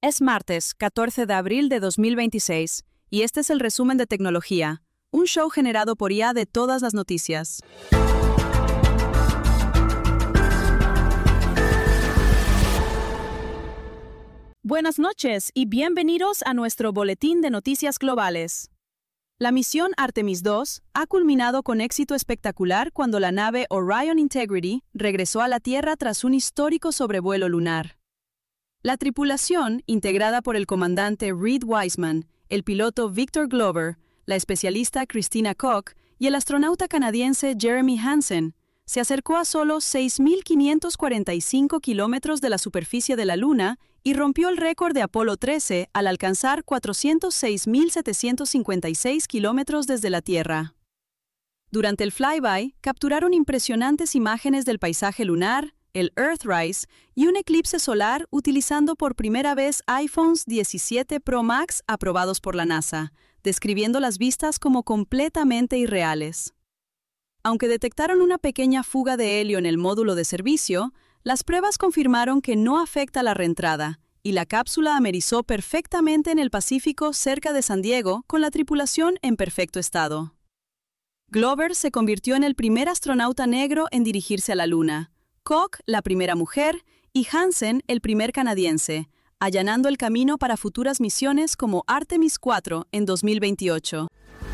Es martes, 14 de abril de 2026, y este es el resumen de tecnología, un show generado por IA de todas las noticias. Buenas noches y bienvenidos a nuestro boletín de noticias globales. La misión Artemis II ha culminado con éxito espectacular cuando la nave Orion Integrity regresó a la Tierra tras un histórico sobrevuelo lunar. La tripulación, integrada por el comandante Reed Wiseman, el piloto Victor Glover, la especialista Christina Koch y el astronauta canadiense Jeremy Hansen, se acercó a solo 6.545 kilómetros de la superficie de la Luna y rompió el récord de Apolo 13 al alcanzar 406.756 kilómetros desde la Tierra. Durante el flyby, capturaron impresionantes imágenes del paisaje lunar, el Earthrise y un eclipse solar utilizando por primera vez iPhones 17 Pro Max aprobados por la NASA, describiendo las vistas como completamente irreales. Aunque detectaron una pequeña fuga de helio en el módulo de servicio, las pruebas confirmaron que no afecta la reentrada, y la cápsula amerizó perfectamente en el Pacífico cerca de San Diego con la tripulación en perfecto estado. Glover se convirtió en el primer astronauta negro en dirigirse a la Luna, Koch la primera mujer y Hansen el primer canadiense, allanando el camino para futuras misiones como Artemis IV en 2028.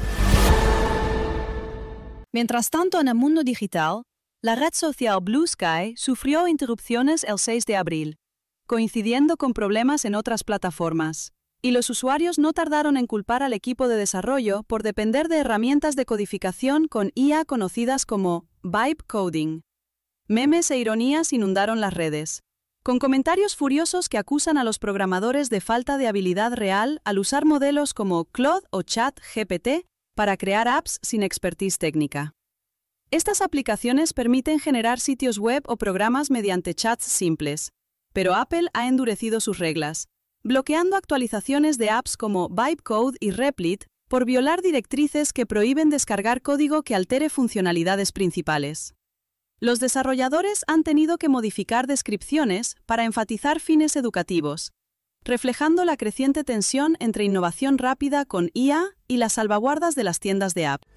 Mientras tanto, en el mundo digital, la red social Blue Sky sufrió interrupciones el 6 de abril, coincidiendo con problemas en otras plataformas, y los usuarios no tardaron en culpar al equipo de desarrollo por depender de herramientas de codificación con IA conocidas como vibe coding. Memes e ironías inundaron las redes, con comentarios furiosos que acusan a los programadores de falta de habilidad real al usar modelos como Claude o ChatGPT para crear apps sin expertise técnica. Estas aplicaciones permiten generar sitios web o programas mediante chats simples, pero Apple ha endurecido sus reglas, bloqueando actualizaciones de apps como Vibecode y Replit por violar directrices que prohíben descargar código que altere funcionalidades principales. Los desarrolladores han tenido que modificar descripciones para enfatizar fines educativos, reflejando la creciente tensión entre innovación rápida con IA y las salvaguardas de las tiendas de app.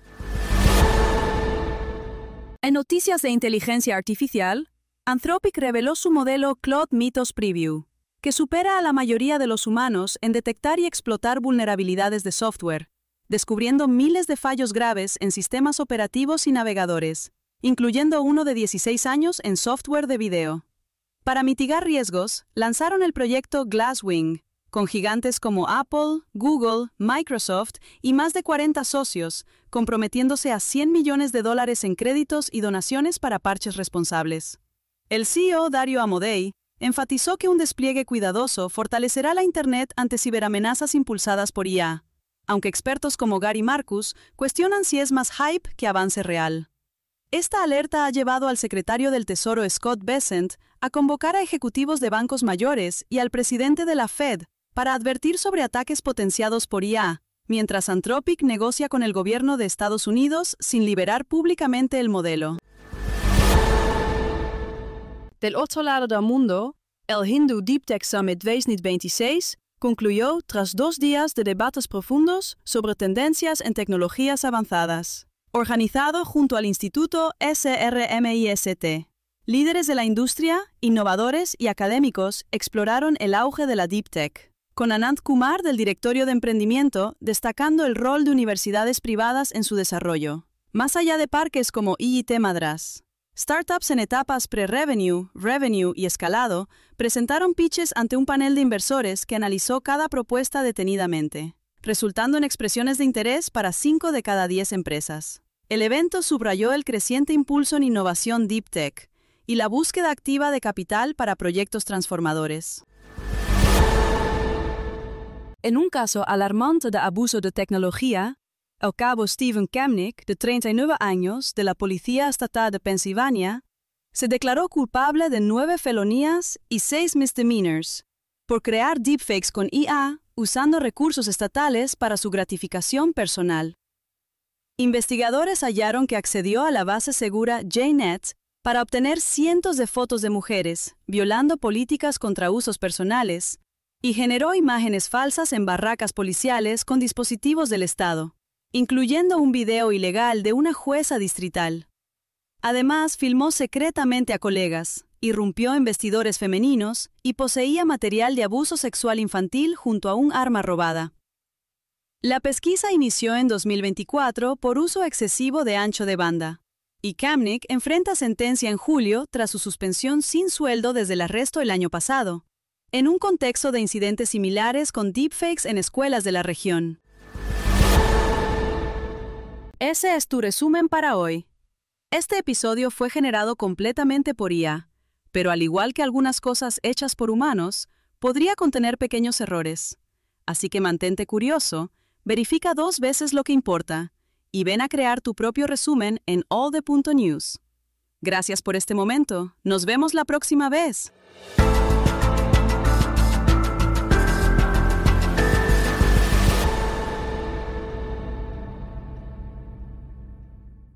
En noticias de inteligencia artificial, Anthropic reveló su modelo Claude Mythos Preview, que supera a la mayoría de los humanos en detectar y explotar vulnerabilidades de software, descubriendo miles de fallos graves en sistemas operativos y navegadores, incluyendo uno de 16 años en software de video. Para mitigar riesgos, lanzaron el proyecto Glasswing, con gigantes como Apple, Google, Microsoft y más de 40 socios, comprometiéndose a $100 millones en créditos y donaciones para parches responsables. El CEO Dario Amodei enfatizó que un despliegue cuidadoso fortalecerá la Internet ante ciberamenazas impulsadas por IA, aunque expertos como Gary Marcus cuestionan si es más hype que avance real. Esta alerta ha llevado al secretario del Tesoro Scott Bessent a convocar a ejecutivos de bancos mayores y al presidente de la Fed para advertir sobre ataques potenciados por IA, mientras Anthropic negocia con el gobierno de Estados Unidos sin liberar públicamente el modelo. Del otro lado del mundo, el Hindu Deep Tech Summit 2026 concluyó tras 2 días de debates profundos sobre tendencias en tecnologías avanzadas. Organizado junto al Instituto SRMIST. Líderes de la industria, innovadores y académicos exploraron el auge de la Deep Tech, con Anand Kumar del Directorio de Emprendimiento destacando el rol de universidades privadas en su desarrollo. Más allá de parques como IIT Madras, startups en etapas pre-revenue, revenue y escalado presentaron pitches ante un panel de inversores que analizó cada propuesta detenidamente, resultando en expresiones de interés para 5 de cada 10 empresas. El evento subrayó el creciente impulso en innovación Deep Tech y la búsqueda activa de capital para proyectos transformadores. En un caso alarmante de abuso de tecnología, el cabo Stephen Kamnick, de 39 años, de la Policía Estatal de Pensilvania, se declaró culpable de 9 felonías y 6 misdemeanors por crear deepfakes con IA usando recursos estatales para su gratificación personal. Investigadores hallaron que accedió a la base segura JNet para obtener cientos de fotos de mujeres, violando políticas contra usos personales, y generó imágenes falsas en barracas policiales con dispositivos del Estado, incluyendo un video ilegal de una jueza distrital. Además, filmó secretamente a colegas, irrumpió en vestidores femeninos y poseía material de abuso sexual infantil junto a un arma robada. La pesquisa inició en 2024 por uso excesivo de ancho de banda, y Kamnick enfrenta sentencia en julio tras su suspensión sin sueldo desde el arresto el año pasado, en un contexto de incidentes similares con deepfakes en escuelas de la región. Ese es tu resumen para hoy. Este episodio fue generado completamente por IA, pero al igual que algunas cosas hechas por humanos, podría contener pequeños errores. Así que mantente curioso, verifica 2 veces lo que importa, y ven a crear tu propio resumen en allthe.news. Gracias por este momento. Nos vemos la próxima vez.